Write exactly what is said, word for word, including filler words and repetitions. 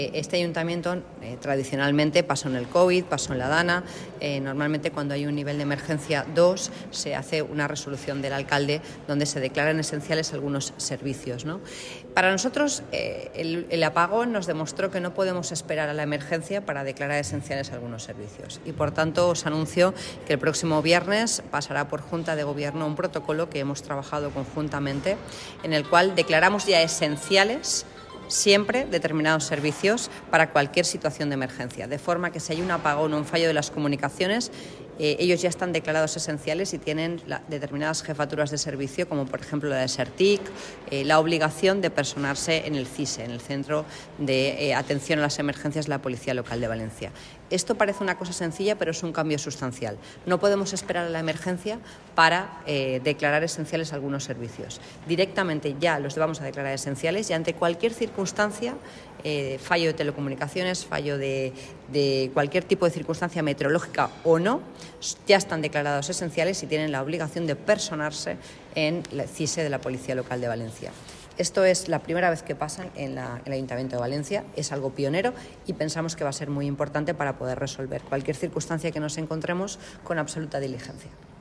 Este ayuntamiento eh, tradicionalmente pasó en el COVID, pasó en la DANA. Eh, normalmente cuando hay un nivel de emergencia dos se hace una resolución del alcalde donde se declaran esenciales algunos servicios, ¿no? Para nosotros eh, el, el apagón nos demostró que no podemos esperar a la emergencia para declarar esenciales algunos servicios y por tanto os anuncio que el próximo viernes pasará por Junta de Gobierno un protocolo que hemos trabajado conjuntamente en el cual declaramos ya esenciales siempre determinados servicios para cualquier situación de emergencia, de forma que si hay un apagón o un fallo de las comunicaciones, eh, ellos ya están declarados esenciales y tienen la, determinadas jefaturas de servicio, como por ejemplo la de SERTIC, eh, la obligación de personarse en el CISE, en el Centro de eh, Atención a las Emergencias de la Policía Local de Valencia. Esto parece una cosa sencilla, pero es un cambio sustancial. No podemos esperar a la emergencia para eh, declarar esenciales algunos servicios. Directamente ya los vamos a declarar esenciales y ante cualquier circunstancia, eh, fallo de telecomunicaciones, fallo de, de cualquier tipo de circunstancia meteorológica o no, ya están declarados esenciales y tienen la obligación de personarse en el CISE de la Policía Local de Valencia. Esto es la primera vez que pasa en, la, en el Ayuntamiento de Valencia, es algo pionero y pensamos que va a ser muy importante para poder resolver cualquier circunstancia que nos encontremos con absoluta diligencia.